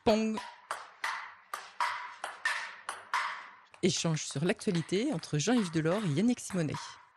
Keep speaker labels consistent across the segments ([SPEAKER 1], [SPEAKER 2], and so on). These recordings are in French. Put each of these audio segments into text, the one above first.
[SPEAKER 1] Pong. Échange sur l'actualité entre Jean-Yves Delors et Yannick Simonet.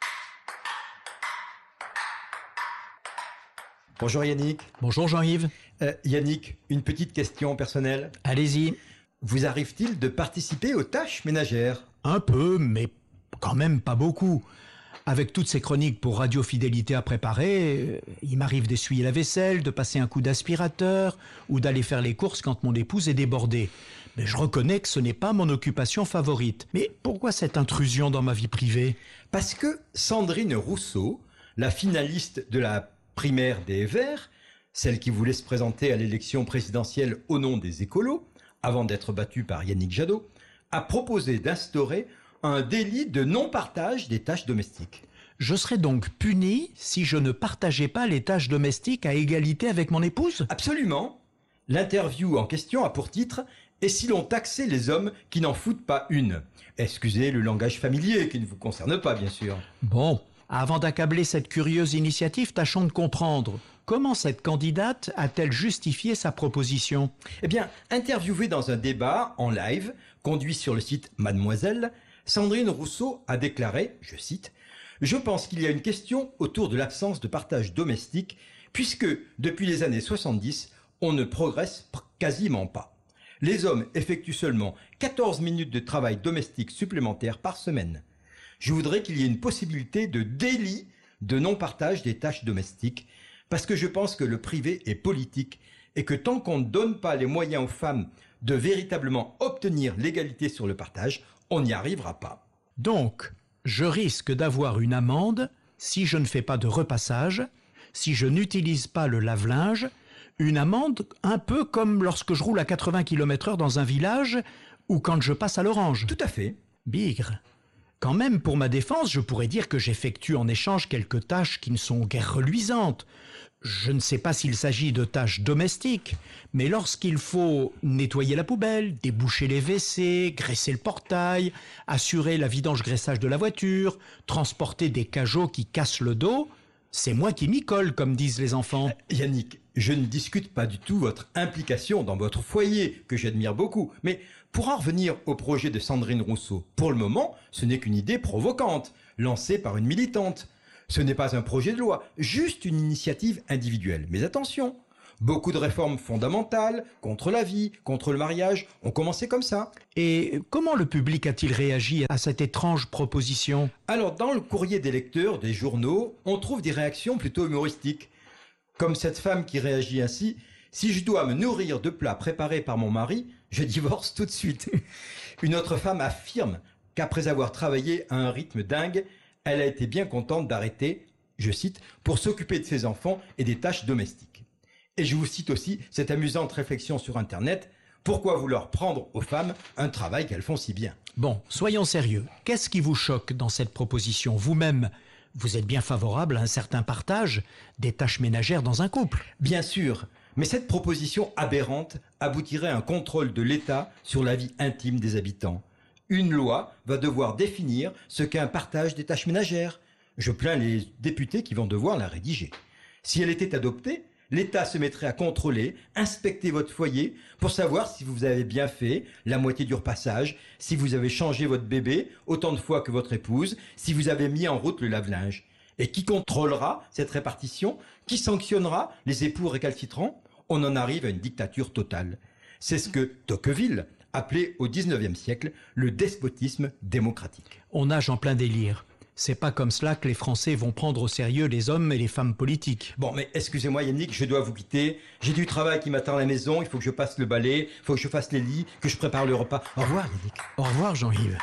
[SPEAKER 2] Bonjour Yannick.
[SPEAKER 3] Bonjour Jean-Yves.
[SPEAKER 2] Yannick, une petite question personnelle.
[SPEAKER 3] Allez-y.
[SPEAKER 2] Vous arrive-t-il de participer aux tâches ménagères ?
[SPEAKER 3] Un peu, mais quand même pas beaucoup. Avec toutes ces chroniques pour Radio Fidélité à préparer, il m'arrive d'essuyer la vaisselle, de passer un coup d'aspirateur ou d'aller faire les courses quand mon épouse est débordée. Mais je reconnais que ce n'est pas mon occupation favorite. Mais pourquoi cette intrusion dans ma vie privée ?
[SPEAKER 2] Parce que Sandrine Rousseau, la finaliste de la primaire des Verts, celle qui voulait se présenter à l'élection présidentielle au nom des écolos, avant d'être battue par Yannick Jadot, a proposé d'instaurer un délit de non-partage des tâches domestiques.
[SPEAKER 3] Je serais donc puni si je ne partageais pas les tâches domestiques à égalité avec mon épouse ?
[SPEAKER 2] Absolument. L'interview en question a pour titre « Et si l'on taxait les hommes qui n'en foutent pas une ?» Excusez le langage familier qui ne vous concerne pas, bien sûr.
[SPEAKER 3] Bon, avant d'accabler cette curieuse initiative, tâchons de comprendre. Comment cette candidate a-t-elle justifié sa proposition ?
[SPEAKER 2] Eh bien, interviewée dans un débat en live, conduit sur le site Mademoiselle, Sandrine Rousseau a déclaré, je cite, « Je pense qu'il y a une question autour de l'absence de partage domestique, puisque depuis les années 70, on ne progresse quasiment pas. Les hommes effectuent seulement 14 minutes de travail domestique supplémentaire par semaine. Je voudrais qu'il y ait une possibilité de délit de non-partage des tâches domestiques, parce que je pense que le privé est politique et que tant qu'on ne donne pas les moyens aux femmes de véritablement obtenir l'égalité sur le partage, on n'y arrivera pas. »
[SPEAKER 3] Donc, je risque d'avoir une amende si je ne fais pas de repassage, si je n'utilise pas le lave-linge, une amende un peu comme lorsque je roule à 80 km/h dans un village ou quand je passe à l'orange.
[SPEAKER 2] Tout à fait.
[SPEAKER 3] Bigre. Quand même, pour ma défense, je pourrais dire que j'effectue en échange quelques tâches qui ne sont guère reluisantes. Je ne sais pas s'il s'agit de tâches domestiques, mais lorsqu'il faut nettoyer la poubelle, déboucher les WC, graisser le portail, assurer la vidange-graissage de la voiture, transporter des cajots qui cassent le dos, c'est moi qui m'y colle, comme disent les enfants.
[SPEAKER 2] Yannick, je ne discute pas du tout votre implication dans votre foyer, que j'admire beaucoup. Mais pour en revenir au projet de Sandrine Rousseau, pour le moment, ce n'est qu'une idée provocante, lancée par une militante. Ce n'est pas un projet de loi, juste une initiative individuelle. Mais attention, beaucoup de réformes fondamentales, contre la vie, contre le mariage, ont commencé comme ça.
[SPEAKER 3] Et comment le public a-t-il réagi à cette étrange proposition ?
[SPEAKER 2] Alors, dans le courrier des lecteurs, des journaux, on trouve des réactions plutôt humoristiques. Comme cette femme qui réagit ainsi, « Si je dois me nourrir de plats préparés par mon mari, je divorce tout de suite. » Une autre femme affirme qu'après avoir travaillé à un rythme dingue, elle a été bien contente d'arrêter, je cite, « pour s'occuper de ses enfants et des tâches domestiques. » Et je vous cite aussi cette amusante réflexion sur Internet, « Pourquoi vouloir prendre aux femmes un travail qu'elles font si bien ?»
[SPEAKER 3] Bon, soyons sérieux. Qu'est-ce qui vous choque dans cette proposition ? Vous-même, vous êtes bien favorable à un certain partage des tâches ménagères dans un couple ?
[SPEAKER 2] Bien sûr, mais cette proposition aberrante aboutirait à un contrôle de l'État sur la vie intime des habitants. Une loi va devoir définir ce qu'est un partage des tâches ménagères. Je plains les députés qui vont devoir la rédiger. Si elle était adoptée, l'État se mettrait à contrôler, inspecter votre foyer pour savoir si vous avez bien fait la moitié du repassage, si vous avez changé votre bébé autant de fois que votre épouse, si vous avez mis en route le lave-linge. Et qui contrôlera cette répartition ? Qui sanctionnera les époux récalcitrants ? On en arrive à une dictature totale. C'est ce que Tocqueville appelait au XIXe siècle le despotisme démocratique.
[SPEAKER 3] On nage en plein délire. C'est pas comme cela que les Français vont prendre au sérieux les hommes et les femmes politiques.
[SPEAKER 2] Bon, mais excusez-moi Yannick, je dois vous quitter. J'ai du travail qui m'attend à la maison, il faut que je passe le balai, il faut que je fasse les lits, que je prépare le repas. Au revoir Yannick.
[SPEAKER 3] Au revoir Jean-Yves.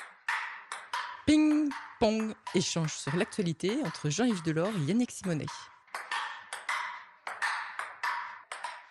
[SPEAKER 1] Ping, pong. Échange sur l'actualité entre Jean-Yves Delors et Yannick Simonet.